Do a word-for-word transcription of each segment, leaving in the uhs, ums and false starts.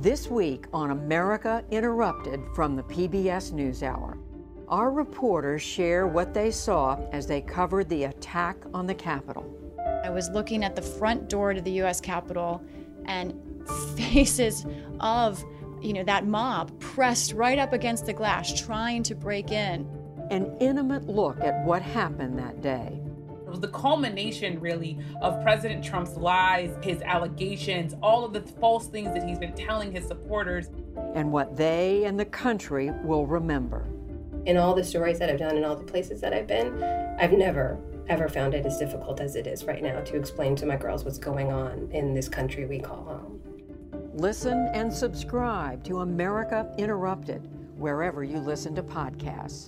This week on America Interrupted from the P B S NewsHour, our reporters share what they saw as they covered the attack on the Capitol. I was looking at the front door to the U S Capitol, and faces of, you know, that mob pressed right up against the glass, trying to break in. An intimate look at what happened that day. It was the culmination, really, of President Trump's lies, his allegations, all of the false things that he's been telling his supporters. And what they and the country will remember. In all the stories that I've done and all the places that I've been, I've never, ever found it as difficult as it is right now to explain to my girls what's going on in this country we call home. Listen and subscribe to America Interrupted, wherever you listen to podcasts.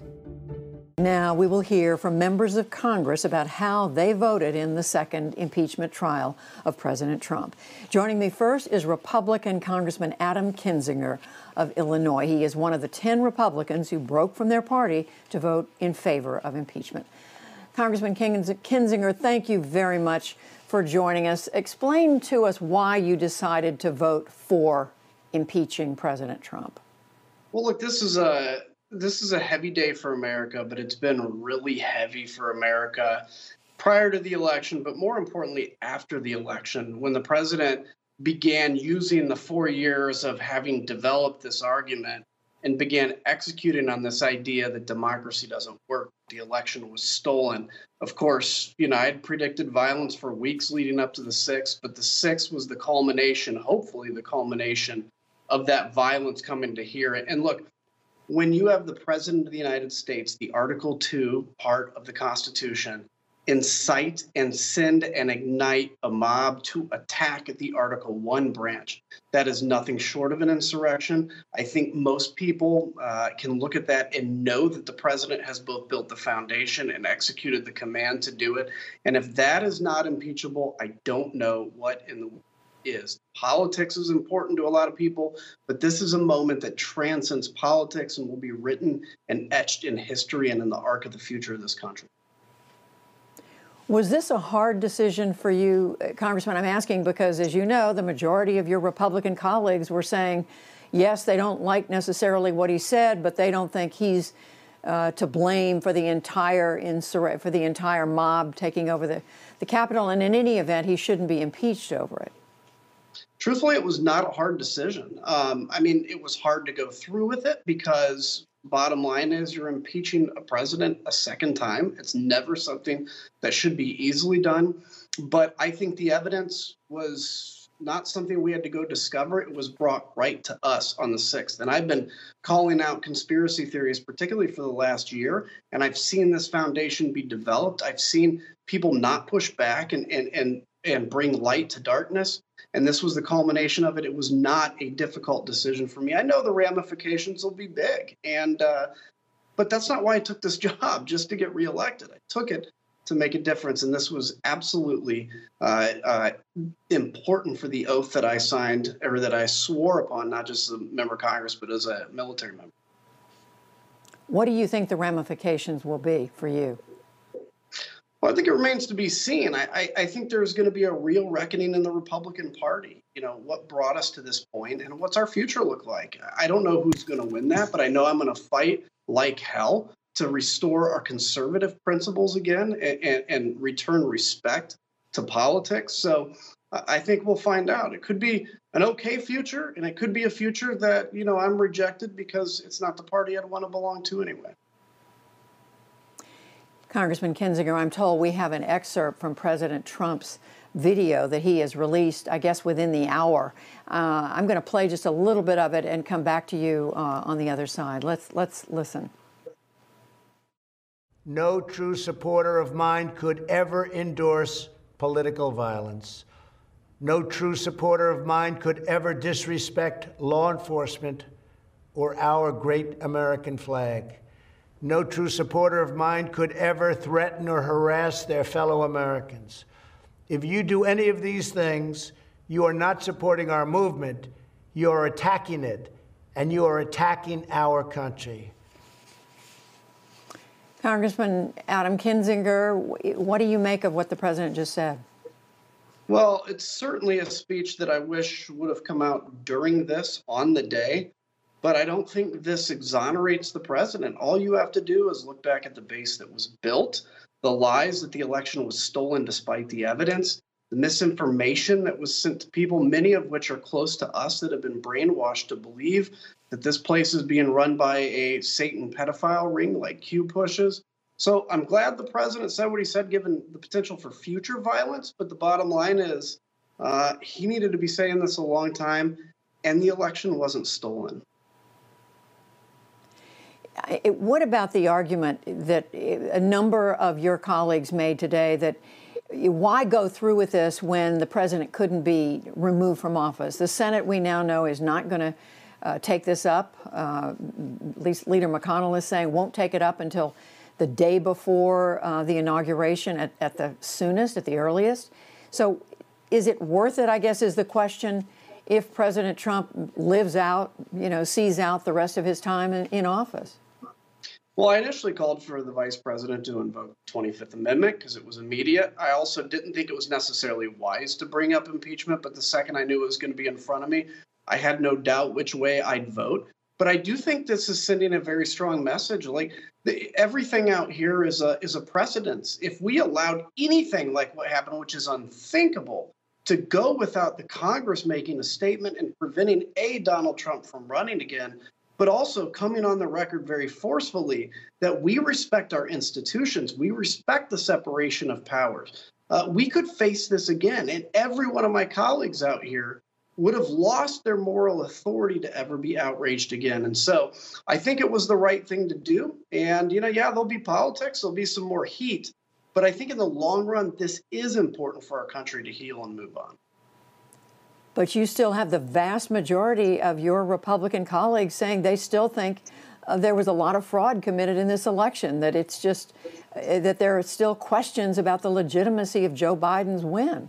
Now we will hear from members of Congress about how they voted in the second impeachment trial of President Trump. Joining me first is Republican Congressman Adam Kinzinger of Illinois. He is one of the ten Republicans who broke from their party to vote in favor of impeachment. Congressman Kinzinger, thank you very much for joining us. Explain to us why you decided to vote for impeaching President Trump. Well, look, this is a this is a heavy day for America, but it's been really heavy for America prior to the election, but more importantly, after the election, when the president began using the four years of having developed this argument and began executing on this idea that democracy doesn't work. The election was stolen. Of course, you know, I had predicted violence for weeks leading up to the sixth, but the sixth was the culmination, hopefully the culmination of that violence coming to here. And look, when you have the President of the United States, the Article two part of the Constitution, incite and send and ignite a mob to attack the Article one branch, that is nothing short of an insurrection. I think most people uh, can look at that and know that the president has both built the foundation and executed the command to do it. And if that is not impeachable, I don't know what in the world is. Politics is important to a lot of people, but this is a moment that transcends politics and will be written and etched in history and in the arc of the future of this country. Was this a hard decision for you, Congressman? I'm asking because, as you know, the majority of your Republican colleagues were saying, yes, they don't like necessarily what he said, but they don't think he's uh, to blame for the entire insur- for the entire mob taking over the, the Capitol. And in any event, he shouldn't be impeached over it. Truthfully, it was not a hard decision. Um, I mean, it was hard to go through with it because bottom line is you're impeaching a president a second time. It's never something that should be easily done. But I think the evidence was not something we had to go discover. It was brought right to us on the sixth. And I've been calling out conspiracy theories, particularly for the last year. And I've seen this foundation be developed. I've seen people not push back and and and, and bring light to darkness. And this was the culmination of it. It was not a difficult decision for me. I know the ramifications will be big, and uh, but that's not why I took this job, just to get reelected. I took it to make a difference, and this was absolutely uh, uh, important for the oath that I signed, or that I swore upon, not just as a member of Congress, but as a military member. What do you think the ramifications will be for you? Well, I think it remains to be seen. I, I, I think there's going to be a real reckoning in the Republican Party. You know, what brought us to this point and what's our future look like? I don't know who's going to win that, but I know I'm going to fight like hell to restore our conservative principles again and, and, and return respect to politics. So I think we'll find out. It could be an okay future, and it could be a future that, you know, I'm rejected because it's not the party I'd want to belong to anyway. Congressman Kinzinger, I'm told we have an excerpt from President Trump's video that he has released, I guess, within the hour. Uh, I'm going to play just a little bit of it and come back to you uh, on the other side. Let's let's listen. No true supporter of mine could ever endorse political violence. No true supporter of mine could ever disrespect law enforcement or our great American flag. No true supporter of mine could ever threaten or harass their fellow Americans. If you do any of these things, you are not supporting our movement, you are attacking it, and you are attacking our country. Congressman Adam Kinzinger, what do you make of what the president just said? Well, it's certainly a speech that I wish would have come out during this on the day, but I don't think this exonerates the president. All you have to do is look back at the base that was built, the lies that the election was stolen despite the evidence, the misinformation that was sent to people, many of which are close to us, that have been brainwashed to believe that this place is being run by a Satan pedophile ring like Q pushes. So I'm glad the president said what he said, given the potential for future violence. But the bottom line is uh, he needed to be saying this a long time, and the election wasn't stolen. It, what about the argument that a number of your colleagues made today that why go through with this when the president couldn't be removed from office? The Senate, we now know, is not going to uh, take this up. Uh, at least Leader McConnell is saying won't take it up until the day before uh, the inauguration at, at the soonest, at the earliest. So is it worth it, I guess, is the question, if President Trump lives out, you know, sees out the rest of his time in, in office? Well, I initially called for the vice president to invoke the twenty-fifth Amendment because it was immediate. I also didn't think it was necessarily wise to bring up impeachment, but the second I knew it was going to be in front of me, I had no doubt which way I'd vote. But I do think this is sending a very strong message. Like the, everything out here is a is a precedence. If we allowed anything like what happened, which is unthinkable, to go without the Congress making a statement and preventing a Donald Trump from running again, but also coming on the record very forcefully that we respect our institutions, we respect the separation of powers, uh, we could face this again. And every one of my colleagues out here would have lost their moral authority to ever be outraged again. And so I think it was the right thing to do. And, you know, yeah, there'll be politics, there'll be some more heat. But I think in the long run, this is important for our country to heal and move on. But you still have the vast majority of your Republican colleagues saying they still think uh, there was a lot of fraud committed in this election, that it's just uh, that there are still questions about the legitimacy of Joe Biden's win.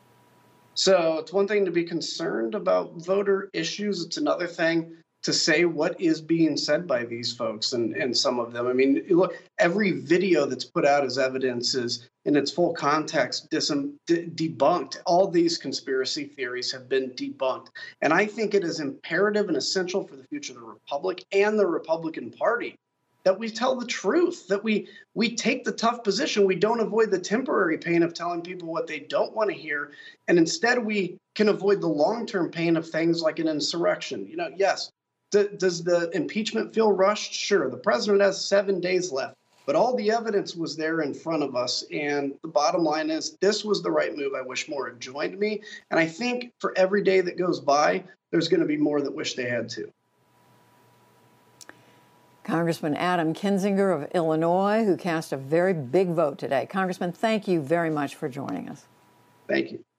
So it's one thing to be concerned about voter issues. It's another thing to say what is being said by these folks and, and some of them. I mean, look, every video that's put out as evidence is in its full context dis- de- debunked. All these conspiracy theories have been debunked. And I think it is imperative and essential for the future of the Republic and the Republican Party that we tell the truth, that we we take the tough position. We don't avoid the temporary pain of telling people what they don't want to hear. And instead, we can avoid the long-term pain of things like an insurrection. You know, yes, d- does the impeachment feel rushed? Sure. The president has seven days left, but all the evidence was there in front of us. And the bottom line is this was the right move. I wish more had joined me. And I think for every day that goes by, there's going to be more that wish they had to. Congressman Adam Kinzinger of Illinois, who cast a very big vote today. Congressman, thank you very much for joining us. Thank you.